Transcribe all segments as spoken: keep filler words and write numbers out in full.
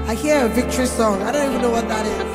I hear a victory song. I don't even know what that is.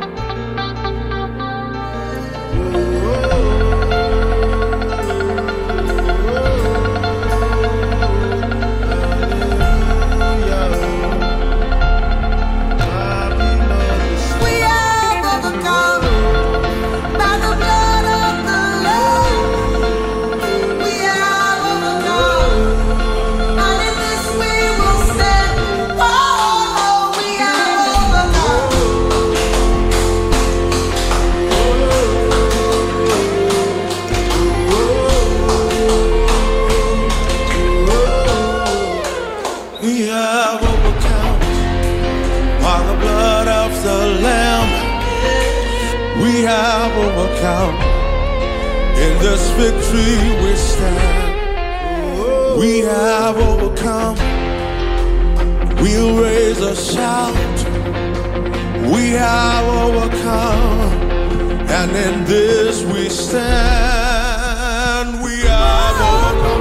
We have overcome. In this victory we stand. We have overcome. We'll raise a shout. We have overcome. And in this we stand. We have overcome.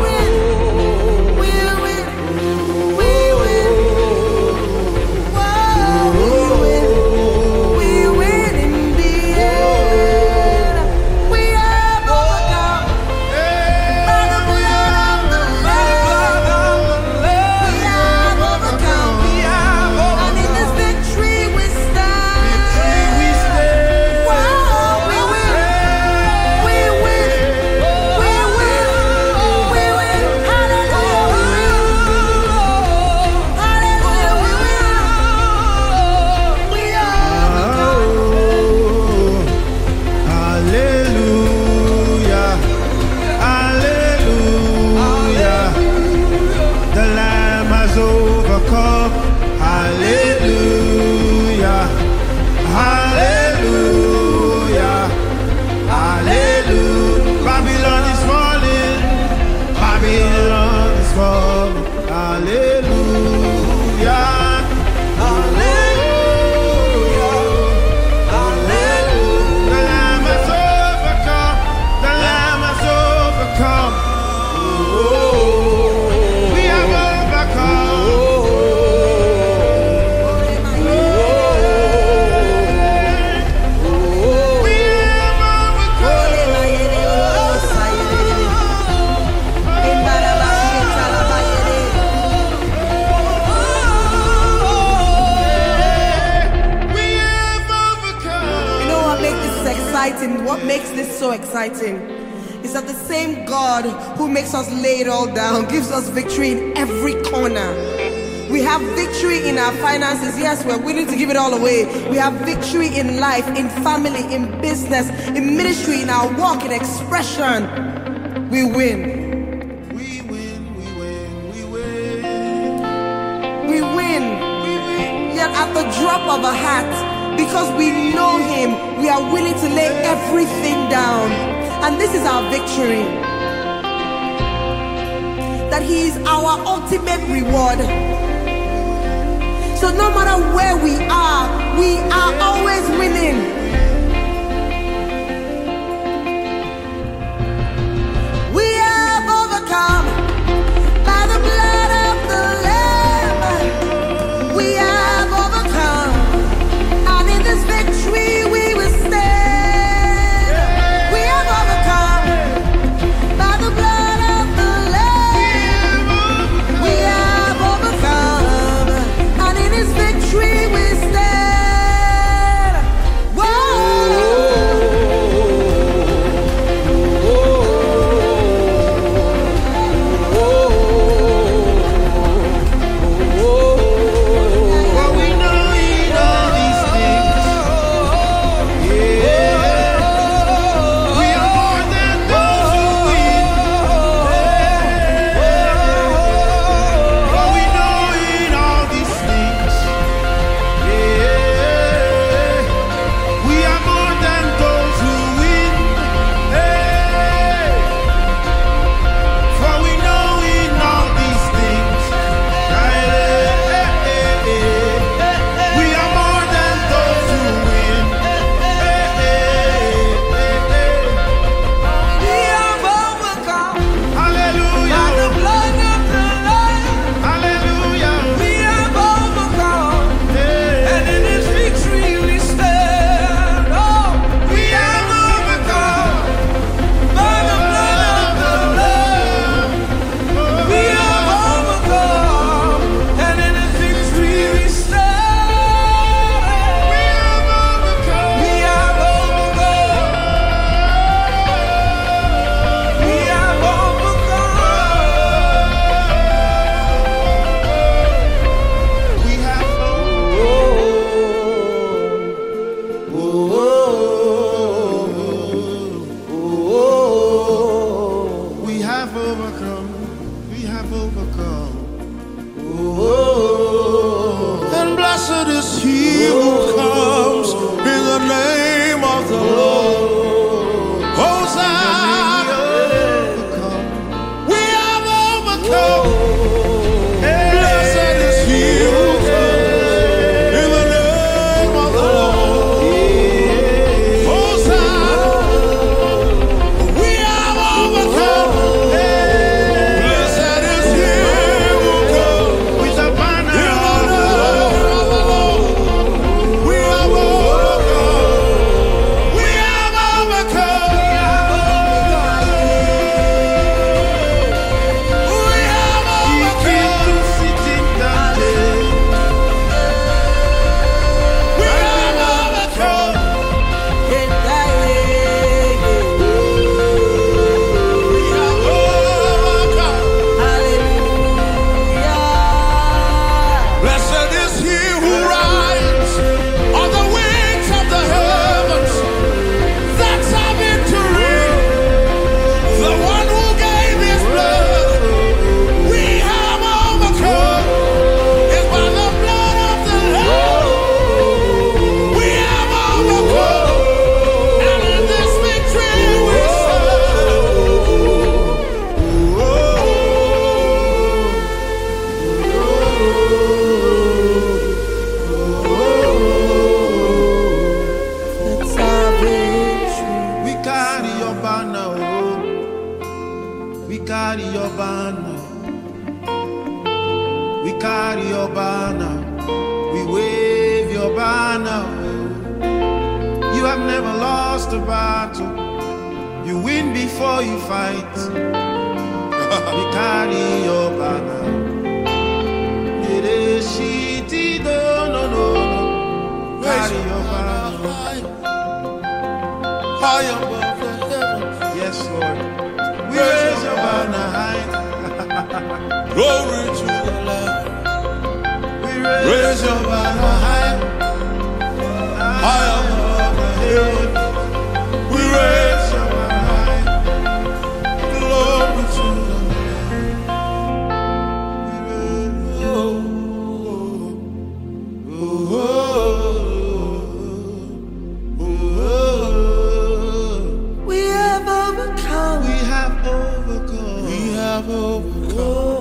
What makes this so exciting is that the same God who makes us lay it all down gives us victory in every corner. We have victory in our finances. Yes, we're willing to give it all away. We have victory in life, in family, in business, in ministry, in our walk, in expression. We win. We win, we win, we win. We win. We win. Yet at the drop of a hat, because we know Him, we are willing to lay everything down. And this is our victory. That He is our ultimate reward. So no matter where we are, we are always winning. We have overcome by the blood of the Lamb. We have overcome. And in this victory we will stand. We have overcome by the blood of the Lamb. We have overcome. And in this victory we stand. Whoa. Blessed is he who comes in the name of the Lord. Hosanna. We have overcome. Blessed is he who comes in the name of the Lord. Hosanna. We have overcome. Blessed is he who comes with the banner of the Lord. We have overcome. We have overcome. We have Blessed is he who rides on the wings of the heavens. That's our victory. The one who gave his blood. We have overcome. It's by the blood of the Lamb. We have overcome. And in this victory we That's our victory. We carry your banner, oh. We carry your banner. We carry your banner. We wave your banner, oh. You have never lost a battle. You win before you fight. We carry your banner. It is shitty, no, no, no, no. Carry your banner. High above the heavens. Yes, Lord. We raise your banner high. Glory to the Lamb. We raise your banner high. High above the heavens. We raise your banner high. Glory to the Lamb. We raise oh, oh, oh, oh, oh. We have overcome. We have overcome. We have overcome.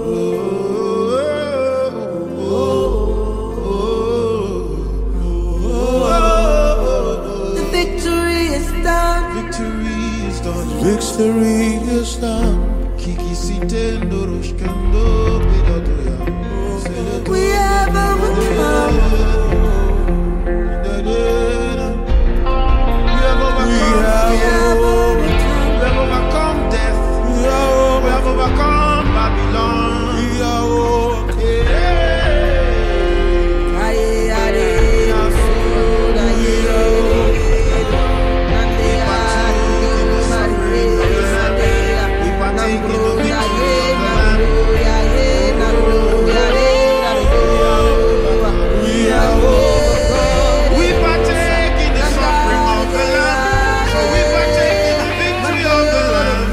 The victory is done. Victory is done. Victory is done. Kiki sitendo roshkando bidodoya. We have overcome. We have overcome. We have overcome. We have overcome death. We have overcome Babylon. We are okay. Aye, aye, so, aye, We partake in the victory of the Lamb. We are overcome. We partake in the suffering of the Lamb. So we partake in the victory of the Lamb.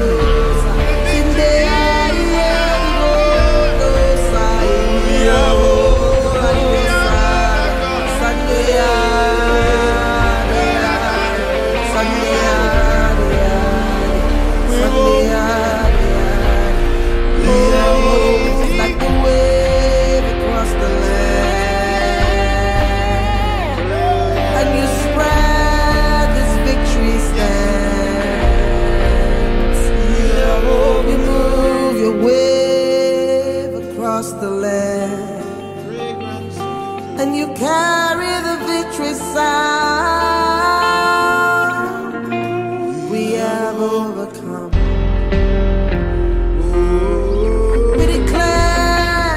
We are like the wave across the land, and you spread this victory stands. You move your wave across the land, and you carry the victory sound. We have overcome. We declare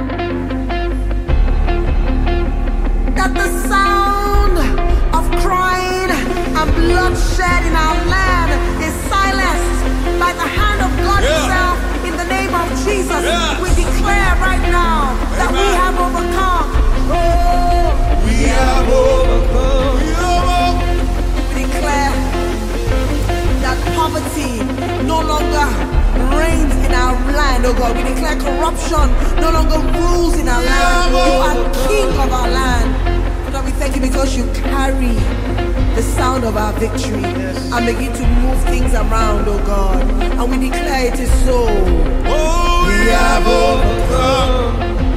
that the sound of crying and bloodshed in our land is silenced by the hand of God Yeah. Himself. In the name of Jesus, Yes. we declare right now that we Amen. have overcome. Oh, We have overcome. We have no longer rules in our land. You are king of our land. Father, we thank you because you carry the sound of our victory and begin to move things around, oh God. And we declare it is so. Oh, we have overcome.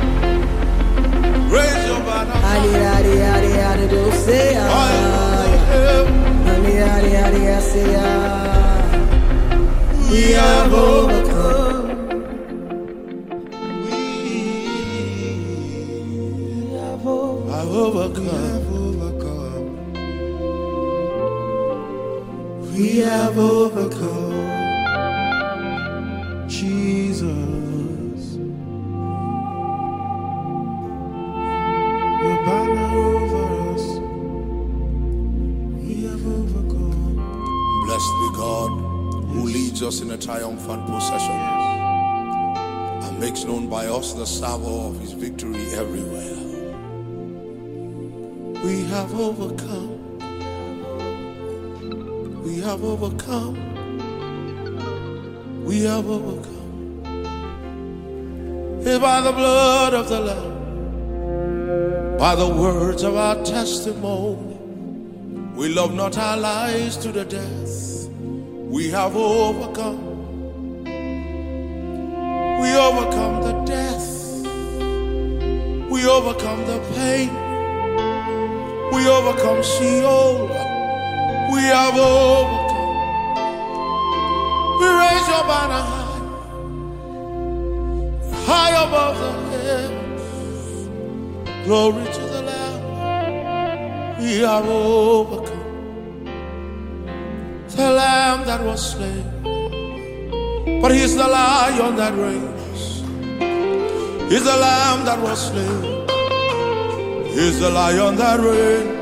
Raise your banner. We have overcome. We have overcome. We have overcome. Jesus, your banner over us. We have overcome. Blessed be God who leads us in a triumphant procession and makes known by us the savour of his victory everywhere. We have overcome. We have overcome. We have overcome. It's by the blood of the Lamb, by the words of our testimony. We love not our lives to the death. We have overcome. We overcome the death. We overcome the pain. We overcome Sheol. We have overcome. We raise your banner high, high above the heavens. Glory to the Lamb. We have overcome. The Lamb that was slain, but he's the Lion that reigns. He's the Lamb that was slain. He's the Lion that reigns.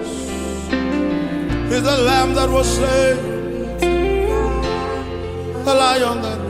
He's the Lamb that was slain, the Lion that